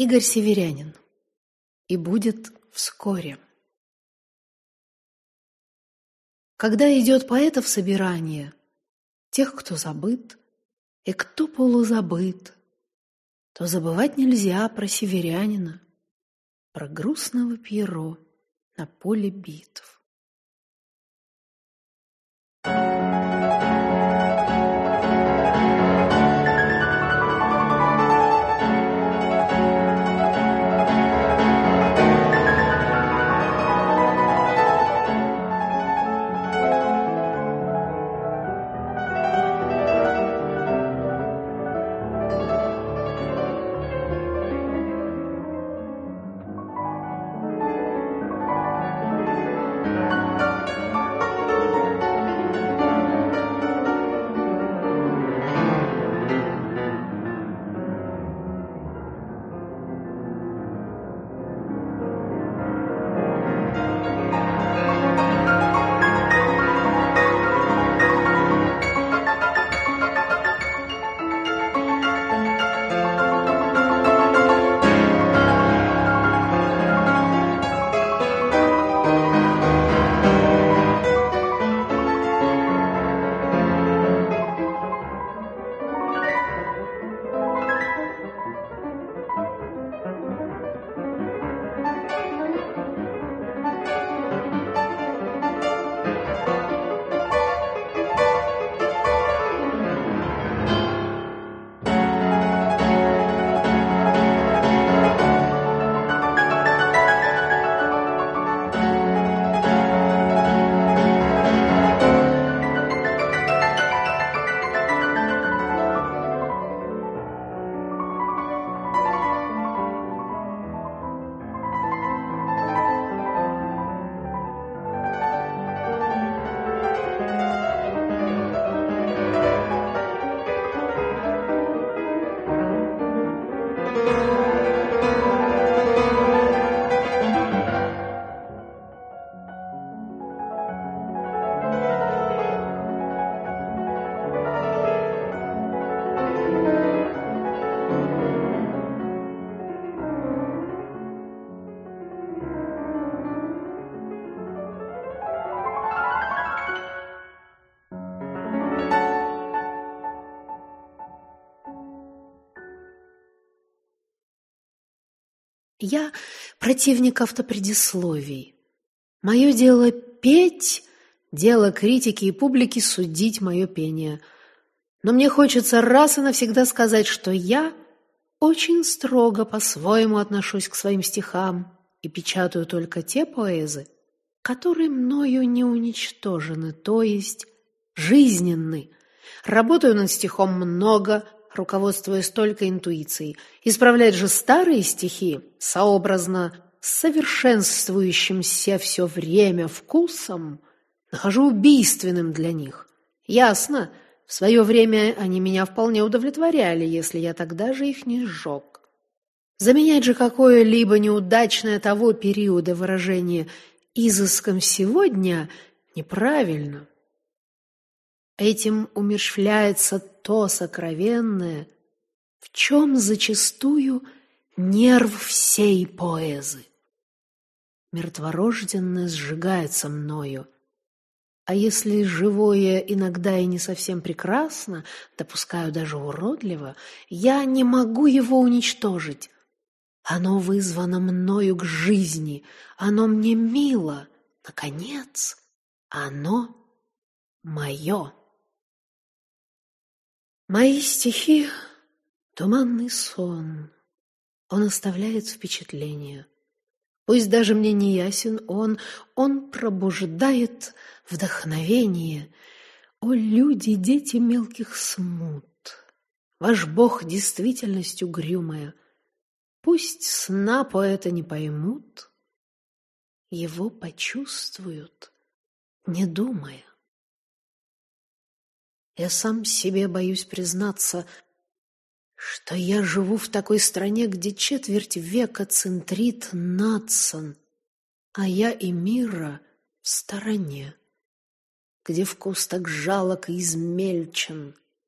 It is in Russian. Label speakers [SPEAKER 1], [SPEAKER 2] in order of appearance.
[SPEAKER 1] Игорь Северянин. И будет вскоре. Когда идет поэтов собирание, тех, кто забыт и кто полузабыт, то забывать нельзя про северянина, про грустного Пьеро на поле битв. Я противник автопредисловий. Мое дело петь, дело критики и публики судить мое пение. Но мне хочется раз и навсегда сказать, что я очень строго по-своему отношусь к своим стихам и печатаю только те поэзы, которые мною не уничтожены, то есть жизненны. Работаю над стихом много, руководствуясь только интуицией. Исправлять же старые стихи, сообразно с совершенствующимся все время вкусом, нахожу убийственным для них. Ясно, в свое время они меня вполне удовлетворяли, если я тогда же их не сжег. Заменять же какое-либо неудачное того периода выражение изыском сегодня неправильно. Этим умерщвляется то сокровенное, в чем зачастую нерв всей поэзы. Мертворожденное сжигается мною, а если живое иногда и не совсем прекрасно, допускаю даже уродливо, я не могу его уничтожить. Оно вызвано мною к жизни, оно мне мило, наконец, оно мое. Мои стихи — туманный сон, он оставляет впечатление. Пусть даже мне не ясен он пробуждает вдохновение. О, люди, дети мелких смут, ваш Бог — действительность угрюмая. Пусть сна поэта не поймут, его почувствуют, не думая. Я сам себе боюсь признаться, что я живу в такой стране, где четверть века центрит Надсон, а я и мира в стороне, где вкус так жалок и измельчен,